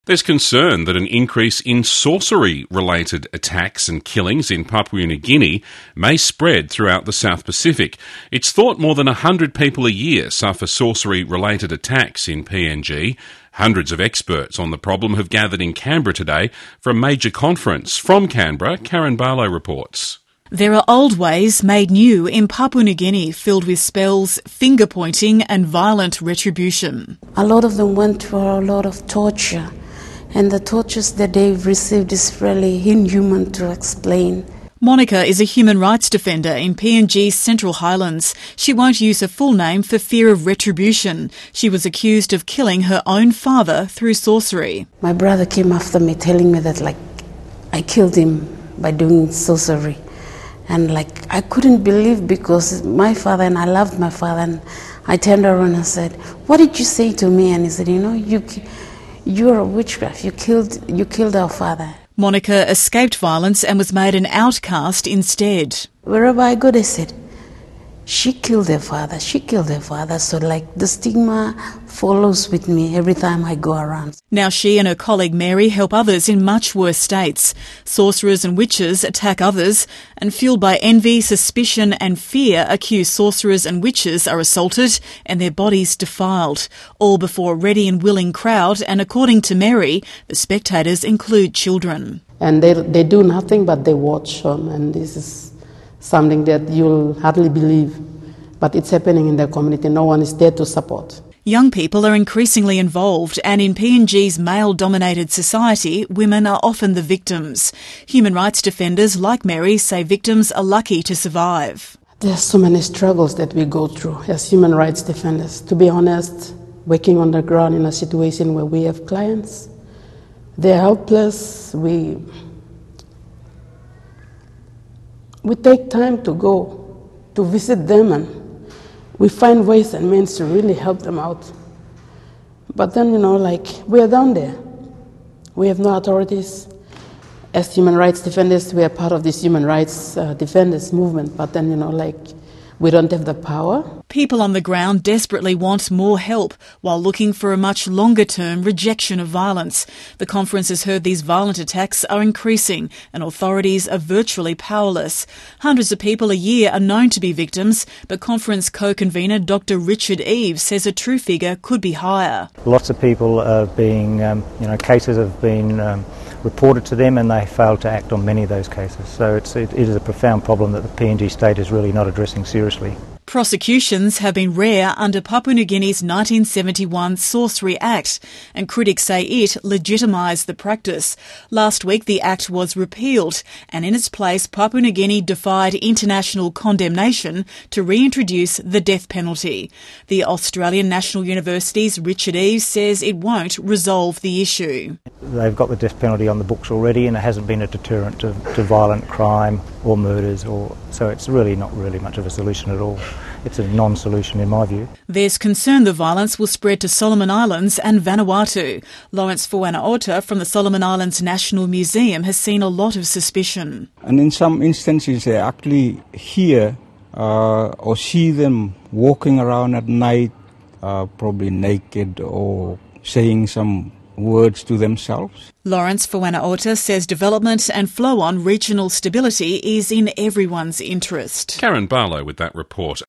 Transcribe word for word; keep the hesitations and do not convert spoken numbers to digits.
There's concern that an increase in sorcery-related attacks and killings in Papua New Guinea may spread throughout the South Pacific. It's thought more than one hundred people a year suffer sorcery-related attacks in P N G. Hundreds of experts on the problem have gathered in Canberra today for a major conference. From Canberra, Karen Barlow reports. There are old ways made new in Papua New Guinea, filled with spells, finger-pointing and violent retribution. A lot of them went through a lot of torture. And the tortures that they've received is really inhuman to explain. Monica is a human rights defender in P N G's Central Highlands. She won't use her full name for fear of retribution. She was accused of killing her own father through sorcery. My brother came after me telling me that, like, I killed him by doing sorcery. And, like, I couldn't believe, because my father, and I loved my father, and I turned around and said, "What did you say to me?" And he said, "You know, you... You're a witchcraft. You killed, you killed our father." Monica escaped violence and was made an outcast instead. Wherever I go, they said, "She killed her father. She killed her father." So, like, the stigma follows with me every time I go around. Now she and her colleague Mary help others in much worse states. Sorcerers and witches attack others, and fueled by envy, suspicion and fear, accused sorcerers and witches are assaulted and their bodies defiled, all before a ready and willing crowd, and according to Mary, the spectators include children. And they they do nothing but they watch on, and this is something that you'll hardly believe, but it's happening in the community. No one is there to support. Young people are increasingly involved, and in P N G's male-dominated society, women are often the victims. Human rights defenders like Mary say victims are lucky to survive. There are so many struggles that we go through as human rights defenders. To be honest, working on the ground in a situation where we have clients, they're helpless. We we take time to go to visit them, and we find ways and means to really help them out. But then, you know, like, we are down there. We have no authorities. As human rights defenders, we are part of this human rights uh, defenders movement. But then, you know, like, we don't have the power. People on the ground desperately want more help while looking for a much longer-term rejection of violence. The conference has heard these violent attacks are increasing and authorities are virtually powerless. Hundreds of people a year are known to be victims, but conference co-convener Doctor Richard Eves says a true figure could be higher. Lots of people are being, um, you know, cases have been um, reported to them, and they failed to act on many of those cases. So it's, it, it is a profound problem that the P N G state is really not addressing seriously. Prosecutions have been rare under Papua New Guinea's nineteen seventy-one Sorcery Act, and critics say it legitimised the practice. Last week the act was repealed, and in its place Papua New Guinea defied international condemnation to reintroduce the death penalty. The Australian National University's Richard Eves says it won't resolve the issue. They've got the death penalty on the books already, and it hasn't been a deterrent to, to violent crime or murders, or so it's really not really much of a solution at all. It's a non-solution in my view. There's concern the violence will spread to Solomon Islands and Vanuatu. Lawrence Fouana-Ota from the Solomon Islands National Museum has seen a lot of suspicion. And in some instances they actually hear uh, or see them walking around at night, uh, probably naked or saying some words to themselves. Lawrence Fouana-Ota says development and flow-on regional stability is in everyone's interest. Karen Barlow with that report.